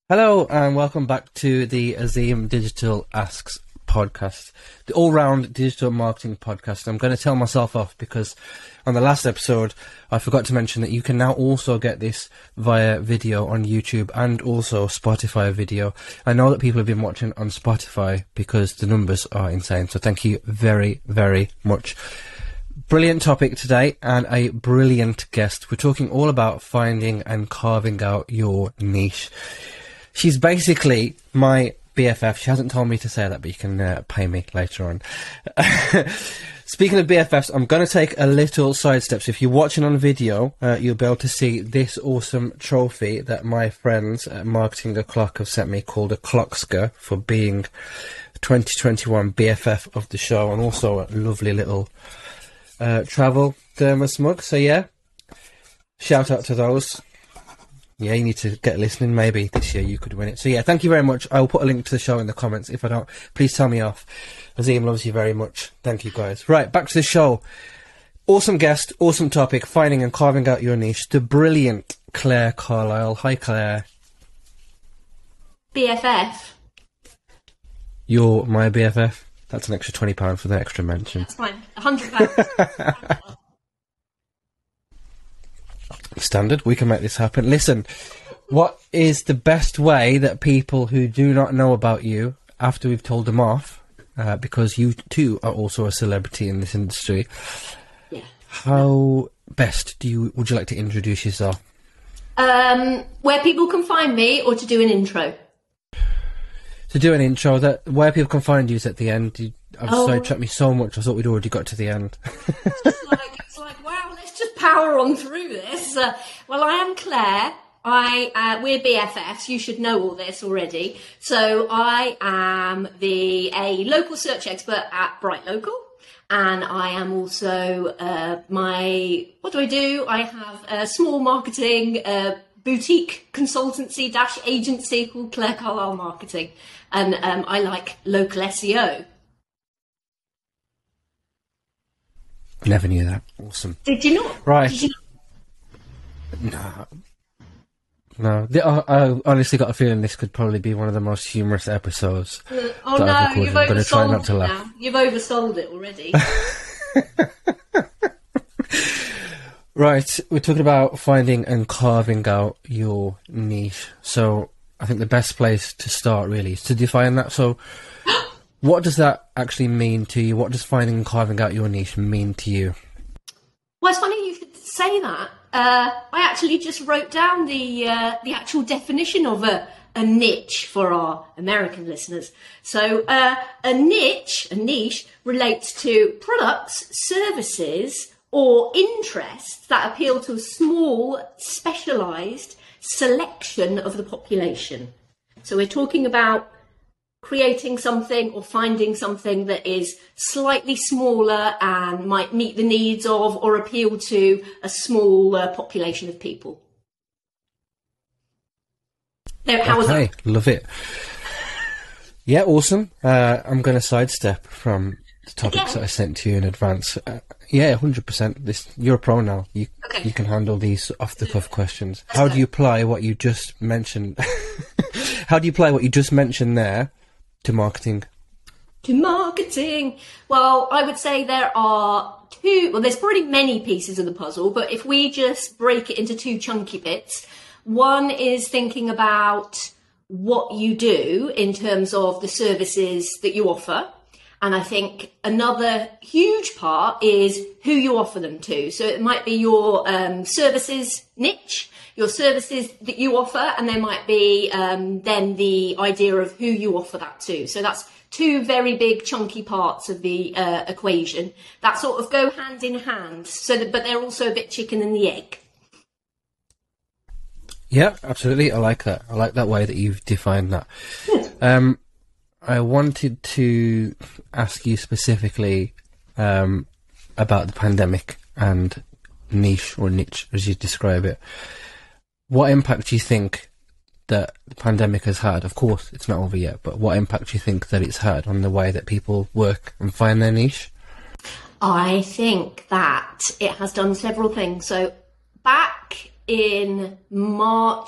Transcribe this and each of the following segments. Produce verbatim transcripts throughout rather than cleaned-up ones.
Hello and welcome back to the Azim Digital Asks podcast, the all-round digital marketing podcast. I'm going to tell myself off because on the last episode I forgot to mention that you can now also get this via video on YouTube and also Spotify video. I know that people have been watching on Spotify because the numbers are insane, so thank you very, very much. Brilliant topic today and a brilliant guest. We're talking all about finding and carving out your niche. She's basically my B F F. She hasn't told me to say that, but you can uh, pay me later on. Speaking of B F Fs, I'm going to take a little sidestep. So if you're watching on video, uh, you'll be able to see this awesome trophy that my friends at Marketing a Clock have sent me, called a Clocksker, for being twenty twenty-one B F F of the show, and also a lovely little uh, travel thermos mug. So yeah, shout out to those. Yeah, you need to get listening. Maybe this year you could win it. So yeah, thank you very much. I will put a link to the show in the comments. If I don't, please tell me off. Azim loves you very much. Thank you, guys. Right, back to the show. Awesome guest, awesome topic, finding and carving out your niche. The brilliant Claire Carlisle. Hi, Claire. B F F. You're my B F F. That's an extra twenty pounds for the extra mention. That's fine. A hundred pounds. Standard. We can make this happen. Listen, what is the best way that people who do not know about you, after we've told them off, uh, because you too are also a celebrity in this industry, Yeah. how best do you would you like to introduce yourself? Um, where people can find me, or to do an intro? To do an intro, that where people can find you is at the end. You, I'm Oh. sorry, it took me so much. I thought we'd already got to the end. It's just like, it's like, wow, let's just power on through this. Uh, well, I am Claire. I uh, we're B F Fs. You should know all this already. So I am the a local search expert at Bright Local, and I am also uh, my what do I do? I have a small marketing uh, boutique consultancy dash agency called Claire Carlisle Marketing, and um, I like local S E O. Never knew that. Awesome. Did you not? Right. Did you No. No. The, I, I honestly got a feeling this could probably be one of the most humorous episodes. Uh, oh that I've no, recorded. you've I'm gonna try oversold not to it laugh. now. You've oversold it already. Right, we're talking about finding and carving out your niche. So I think the best place to start really is to define that. So what does that actually mean to you? What does finding and carving out your niche mean to you? Well, it's funny you should say that. Uh, I actually just wrote down the uh, the actual definition of a, a niche for our American listeners. So uh, a niche, a niche, relates to products, services, or interests that appeal to a small, specialised selection of the population. So we're talking about creating something or finding something that is slightly smaller and might meet the needs of or appeal to a small uh, population of people. There, how was Okay, that? love it. Yeah, awesome. Uh, I'm going to sidestep from the topics Again? that I sent to you in advance. Uh, yeah, one hundred percent. This, you're a pro now. You, Okay. you can handle these off-the-cuff questions. Let's How go. do you apply what you just mentioned? How do you apply what you just mentioned there to marketing? To marketing. Well, I would say there are two, well, there's probably many pieces of the puzzle, but if we just break it into two chunky bits, one is thinking about what you do in terms of the services that you offer. And I think another huge part is who you offer them to. So it might be your um, services niche, your services that you offer, and there might be um, then the idea of who you offer that to. So that's two very big chunky parts of the uh, equation that sort of go hand in hand. So, that, but they're also a bit chicken and the egg. Yeah, absolutely. I like that. I like that way that you've defined that. Um, I wanted to ask you specifically um, about the pandemic and niche or niche, as you describe it. What impact do you think that the pandemic has had? Of course, it's not over yet, but what impact do you think that it's had on the way that people work and find their niche? I think that it has done several things. So back in March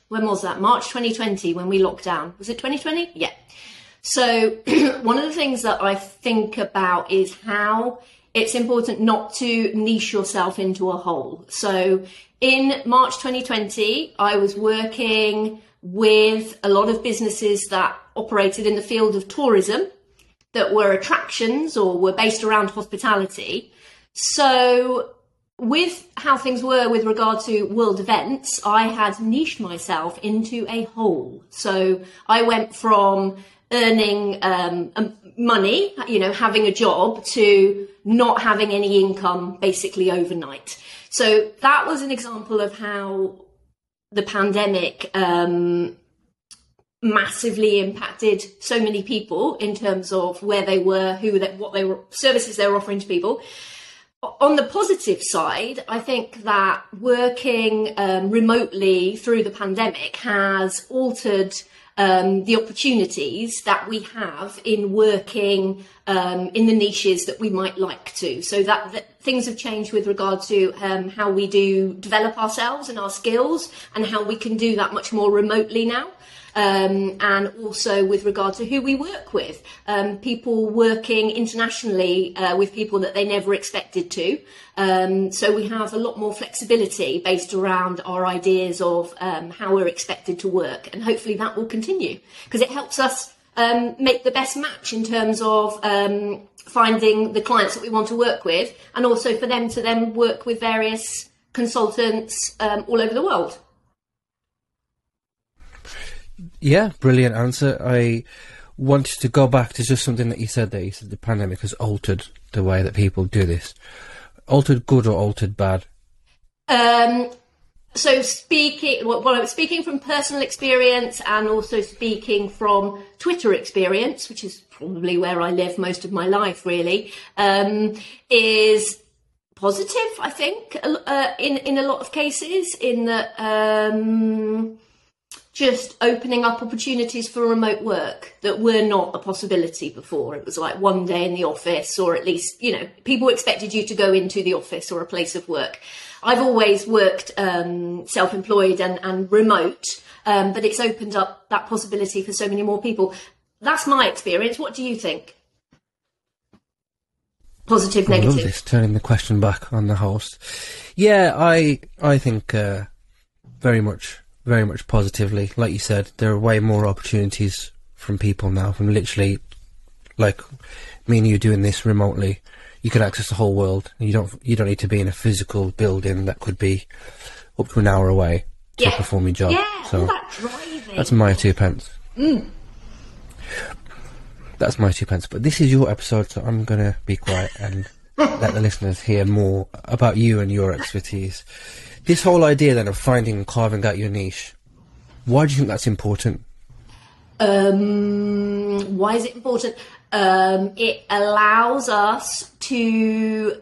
when was that? March twenty twenty, when we locked down. Was it twenty twenty? Yeah. So one of the things that I think about is how it's important not to niche yourself into a hole. So in March twenty twenty, I was working with a lot of businesses that operated in the field of tourism, that were attractions or were based around hospitality. So with how things were with regard to world events, I had niched myself into a hole. So I went from earning um, money, you know, having a job, to not having any income basically overnight. So that was an example of how the pandemic um, massively impacted so many people in terms of where they were, who, they, what they were, services they were offering to people. On the positive side, I think that working um, remotely through the pandemic has altered um, the opportunities that we have in working um, in the niches that we might like to. So that, that things have changed with regard to um, how we do develop ourselves and our skills, and how we can do that much more remotely now. Um, and also with regard to who we work with, um, people working internationally uh, with people that they never expected to. Um, so we have a lot more flexibility based around our ideas of um, how we're expected to work, and hopefully that will continue, because it helps us um, make the best match in terms of um, finding the clients that we want to work with, and also for them to then work with various consultants um, all over the world. Yeah, brilliant answer. I wanted to go back to just something that you said there. You said the pandemic has altered the way that people do this. Altered good or altered bad? Um, so speaking, well, I'm speaking from personal experience, and also speaking from Twitter experience, which is probably where I live most of my life, really, um, is positive, I think, uh, in, in a lot of cases, in that... Um, just opening up opportunities for remote work that were not a possibility before. It was like one day in the office, or at least, you know, people expected you to go into the office or a place of work. I've always worked um, self-employed and, and remote, um, but it's opened up that possibility for so many more people. That's my experience. What do you think? Positive, negative? I love this, turning the question back on the host. Yeah, I I think uh, very much... very much positively. Like you said, there are way more opportunities from people now, from literally, like me and you doing this remotely. You can access the whole world. You don't you don't need to be in a physical building that could be up to an hour away to yeah. perform your job. Yeah, so all that driving. That's my two pence. Mm. That's my two pence. But this is your episode, so I'm going to be quiet and let the listeners hear more about you and your expertise. This whole idea then of finding and carving out your niche, why do you think that's important? Um, why is it important? Um, it allows us to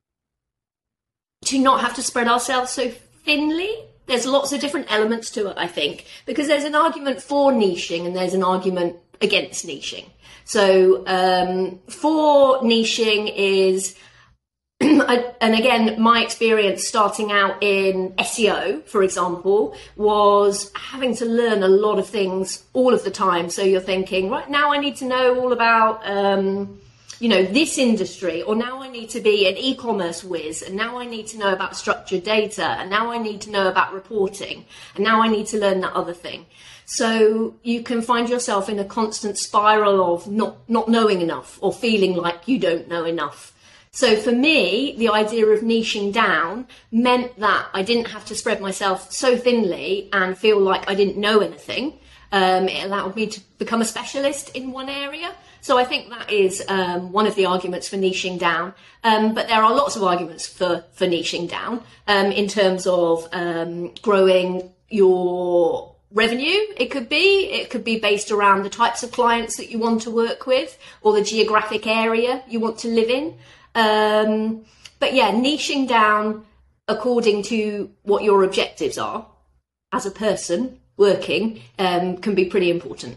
to not have to spread ourselves so thinly. There's lots of different elements to it, I think, because there's an argument for niching and there's an argument against niching. So um, for niching is... and again, my experience starting out in S E O, for example, was having to learn a lot of things all of the time. So you're thinking, right, now I need to know all about, um, you know, this industry, or now I need to be an e-commerce whiz, and now I need to know about structured data, and now I need to know about reporting, and now I need to learn that other thing. So you can find yourself in a constant spiral of not, not knowing enough, or feeling like you don't know enough. So for me, the idea of niching down meant that I didn't have to spread myself so thinly and feel like I didn't know anything. Um, it allowed me to become a specialist in one area. So I think that is um, one of the arguments for niching down. Um, but there are lots of arguments for, for niching down um, in terms of um, growing your revenue. It could be, it could be based around the types of clients that you want to work with, or the geographic area you want to live in. Um, but yeah, niching down according to what your objectives are as a person working um, can be pretty important.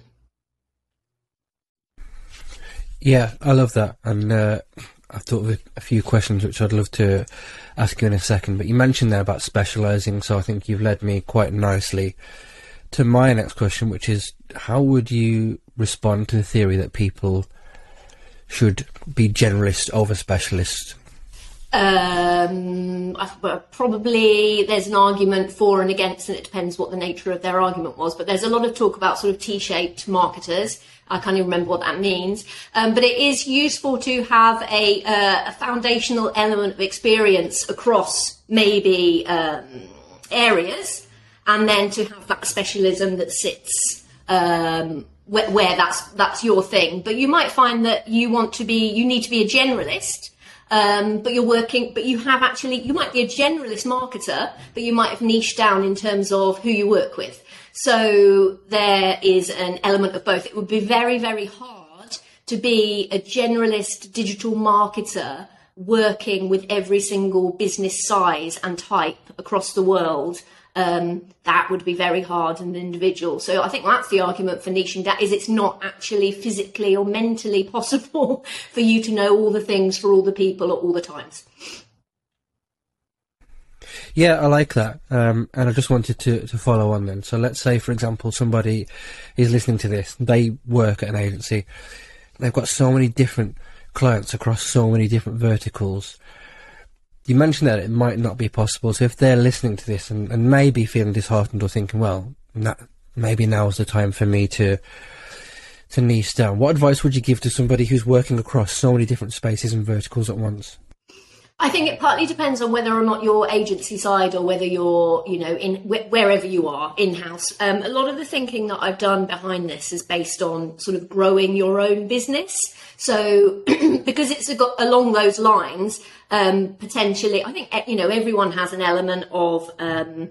Yeah, I love that. And uh, I've thought of a few questions which I'd love to ask you in a second. But you mentioned there about specialising, so I think you've led me quite nicely to my next question, which is, how would you respond to the theory that people should be generalist over specialist? Um, I, well, probably there's an argument for and against, and it depends what the nature of their argument was. But there's a lot of talk about sort of T-shaped marketers. I can't even remember what that means. Um, but it is useful to have a, uh, a foundational element of experience across maybe um, areas, and then to have that specialism that sits um, where, where that's that's your thing. But you might find that you want to be, you need to be a generalist. Um, but you're working, but you have actually, you might be a generalist marketer, but you might have niched down in terms of who you work with. So there is an element of both. It would be very, very hard to be a generalist digital marketer working with every single business size and type across the world. Um, that would be very hard as an individual. So I think that's the argument for niching down, is it's not actually physically or mentally possible for you to know all the things for all the people at all the times. Yeah, I like that. Um, and I just wanted to, to follow on then. So let's say, for example, somebody is listening to this. They work at an agency. They've got so many different clients across so many different verticals. You mentioned that it might not be possible. So if they're listening to this and, and maybe feeling disheartened or thinking, well, that, maybe now's the time for me to to niche down, what advice would you give to somebody who's working across so many different spaces and verticals at once? I think it partly depends on whether or not you're agency side or whether you're, you know, in wh- wherever you are in-house. Um, a lot of the thinking that I've done behind this is based on sort of growing your own business. So because it's a, along those lines, um, potentially, I think, you know, everyone has an element of um,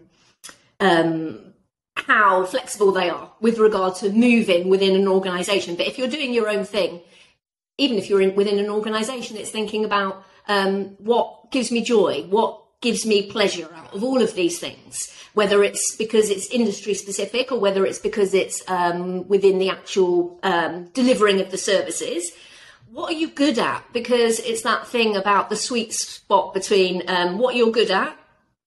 um, how flexible they are with regard to moving within an organisation. But if you're doing your own thing, even if you're in, within an organisation, it's thinking about um, what gives me joy, what gives me pleasure out of all of these things, whether it's because it's industry specific or whether it's because it's um, within the actual um, delivering of the services. What are you good at? Because it's that thing about the sweet spot between um, what you're good at,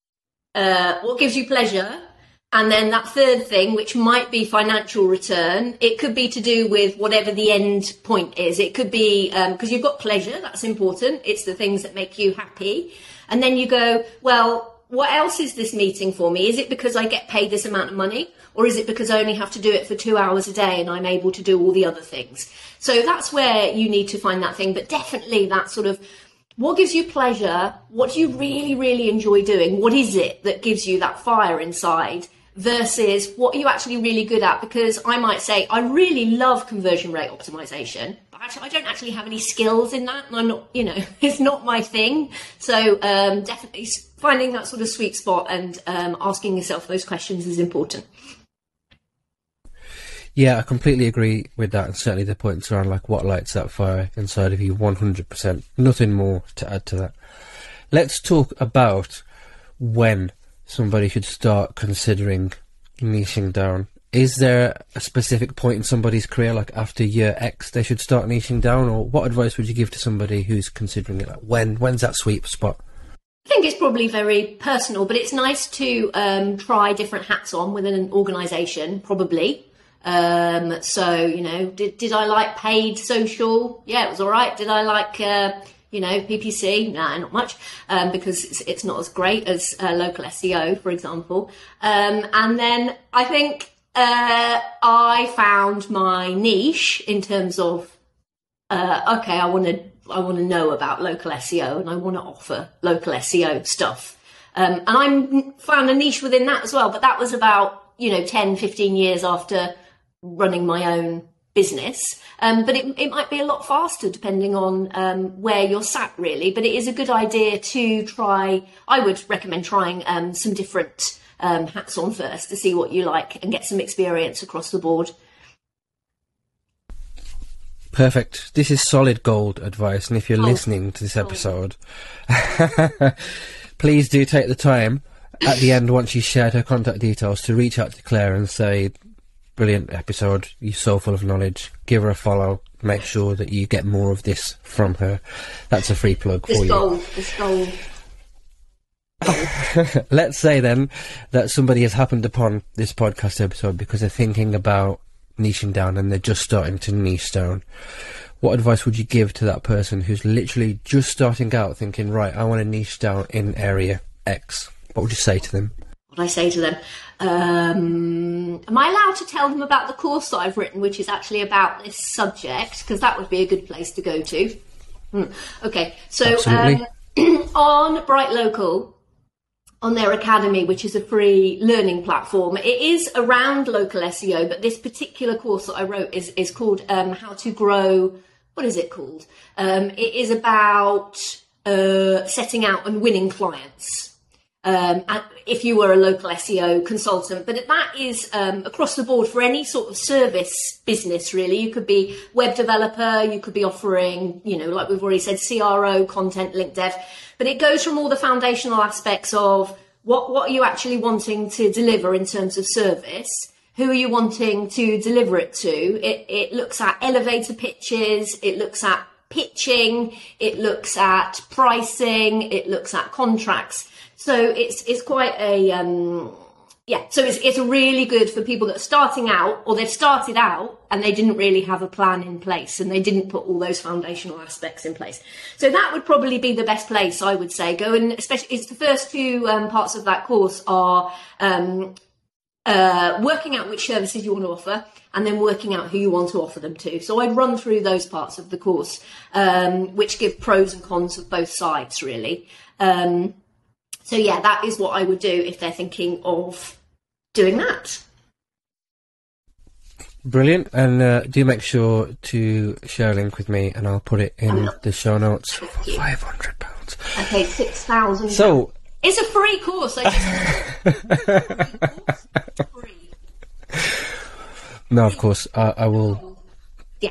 uh, what gives you pleasure, and then that third thing, which might be financial return. It could be to do with whatever the end point is. It could be because um, you've got pleasure, that's important. It's the things that make you happy. And then you go, well, what else is this meeting for me? Is it because I get paid this amount of money? Or is it because I only have to do it for two hours a day and I'm able to do all the other things? So that's where you need to find that thing. But definitely that sort of, what gives you pleasure? What do you really, really enjoy doing? What is it that gives you that fire inside? Versus what are you actually really good at? Because I might say, I really love conversion rate optimization, but actually I don't actually have any skills in that. And I'm not, you know, it's not my thing. So um, definitely finding that sort of sweet spot and um, asking yourself those questions is important. Yeah, I completely agree with that. And certainly the points around like what lights that fire inside of you, one hundred percent. Nothing more to add to that. Let's talk about when somebody should start considering niching down. Is there a specific point in somebody's career, like after year X, they should start niching down? Or what advice would you give to somebody who's considering it? Like when, when's that sweet spot? I think it's probably very personal, but it's nice to um, try different hats on within an organisation, probably. Um, so, you know, did, did I like paid social? Yeah, it was all right. Did I like... Uh, You know, P P C, nah, not much, um, because it's, it's not as great as uh, local S E O, for example. Um, and then I think uh, I found my niche in terms of, uh, okay, I want to I want to know about local S E O and I want to offer local S E O stuff. Um, and I found a niche within that as well, but that was about, you know, ten, fifteen years after running my own business, um, but it, it might be a lot faster depending on um, where you're sat, really. But it is a good idea to try. I would recommend trying um, some different um, hats on first to see what you like and get some experience across the board. Perfect. This is solid gold advice, and if you're oh. listening to this episode, oh. please do take the time at the end, once you shared her contact details, to reach out to Claire and say, brilliant episode, you're so full of knowledge, give her a follow, make sure that you get more of this from her. That's a free plug this for gold, you. This gold. Let's say then that somebody has happened upon this podcast episode because they're thinking about niching down and they're just starting to niche down. What advice would you give to that person who's literally just starting out thinking, right, I want to niche down in area X? What would you say to them? What would I say to them? Um, am I allowed to tell them about the course that I've written, which is actually about this subject? Because that would be a good place to go to. Hmm. Okay, so um, on Bright Local, on their academy, which is a free learning platform, it is around local S E O, but this particular course that I wrote is, is called um, How to Grow. What is it called? Um, it is about uh, setting out and winning clients. Um, and if you were a local S E O consultant, but that is um, across the board for any sort of service business, really. You could be web developer, you could be offering, you know, like we've already said, C R O, content, link dev, but it goes from all the foundational aspects of what, what are you actually wanting to deliver in terms of service? Who are you wanting to deliver it to? It, it looks at elevator pitches, it looks at pitching, it looks at pricing, it looks at contracts. So it's it's quite a um, yeah. So it's it's really good for people that are starting out, or they've started out and they didn't really have a plan in place and they didn't put all those foundational aspects in place. So that would probably be the best place, I would say. Go and especially it's the first two um, parts of that course are um, uh, working out which services you want to offer, and then working out who you want to offer them to. So I'd run through those parts of the course, um, which give pros and cons of both sides, really. Um, So yeah, that is what I would do if they're thinking of doing that. Brilliant. And uh, do make sure to share a link with me and I'll put it in oh, the show notes for five hundred pounds. Okay, six thousand. So it's a free course. I just free. No, of course, I, I will. Yeah.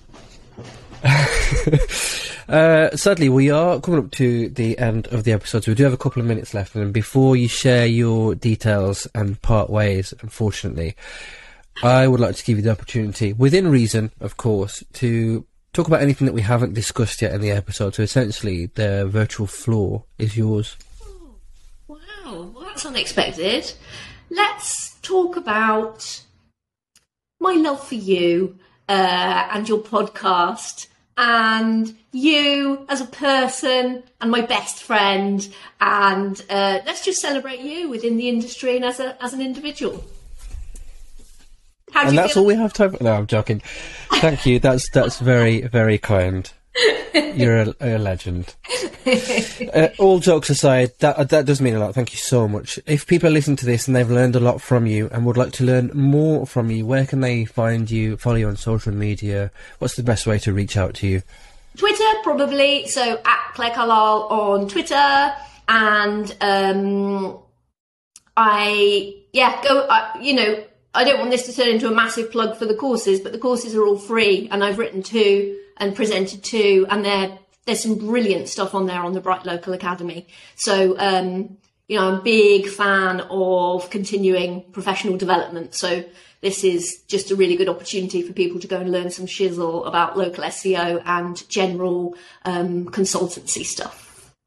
Uh, sadly, we are coming up to the end of the episode, so we do have a couple of minutes left. And before you share your details and part ways, unfortunately, I would like to give you the opportunity, within reason, of course, to talk about anything that we haven't discussed yet in the episode. So essentially, the virtual floor is yours. Oh, wow, well, that's unexpected. Let's talk about my love for you uh, and your podcast. And you as a person and my best friend, and uh, let's just celebrate you within the industry and as a as an individual. How do and you that's feel? all we have time for. No, I'm joking. Thank you. That's that's very very kind. You're a, a legend. Uh, all jokes aside, that that does mean a lot. Thank you so much. If people listen to this and they've learned a lot from you and would like to learn more from you, where can they find you, follow you on social media? What's the best way to reach out to you? Twitter, probably. So at Claire Carlisle on Twitter, and um, I yeah go. Uh, you know, I don't want this to turn into a massive plug for the courses, but the courses are all free, and I've written two and presented two, and they're there's some brilliant stuff on there on the Bright Local Academy. So, um, you know, I'm a big fan of continuing professional development. So this is just a really good opportunity for people to go and learn some shizzle about local S E O and general um, consultancy stuff.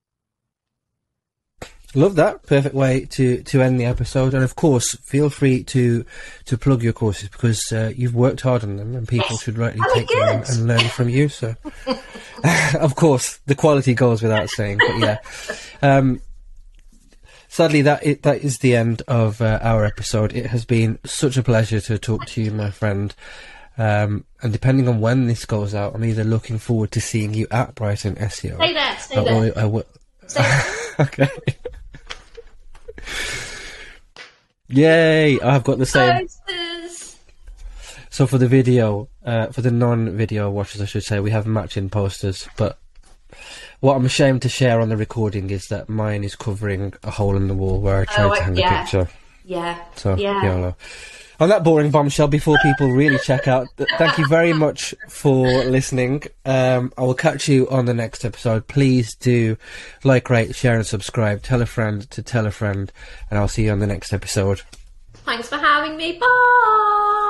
Love that. Perfect way to, to end the episode. And of course, feel free to to plug your courses because uh, you've worked hard on them and people yes. should rightly take them and, and learn from you. So, of course, the quality goes without saying. But yeah, um, sadly, that it, that is the end of uh, our episode. It has been such a pleasure to talk to you, my friend. Um, and depending on when this goes out, I'm either looking forward to seeing you at Brighton S E O. Stay there. Stay there. I, I will. Stay there. Okay. Yay! I've got the same. Posters. So for the video, uh, for the non-video watchers, I should say, we have matching posters. But what I'm ashamed to share on the recording is that mine is covering a hole in the wall where I tried oh, to hang yeah. a picture. Yeah. So yeah. YOLO. On that boring bombshell, before people really check out, th- thank you very much for listening. Um, I will catch you on the next episode. Please do like, rate, share and subscribe. Tell a friend to tell a friend. And I'll see you on the next episode. Thanks for having me. Bye!